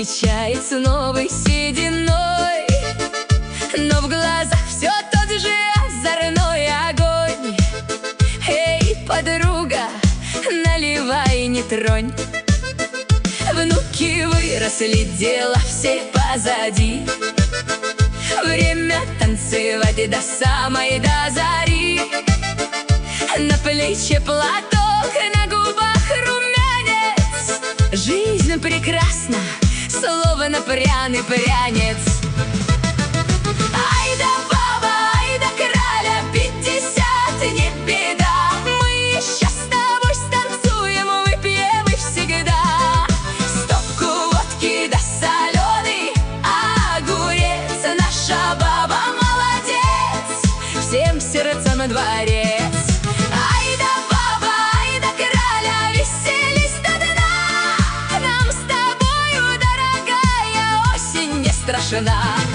встречает с новой сединой, но в глазах все тот же озорной огонь. Эй, подруга, наливай, не тронь. Внуки выросли, дела все позади. Время танцевать до самой до зари. На плече платок, на губах румянец. Жизнь прекрасна, словно пряный прянец. Ай да баба, ай да краля, 50 не беда. Мы сейчас с тобой станцуем, выпьем и всегда. Стопку водки да соленый огурец. Наша баба молодец, всем сердцам дворец. Ай да баба, ай да краля, веселись до дна. Нам с тобою, дорогая, осень не страшна.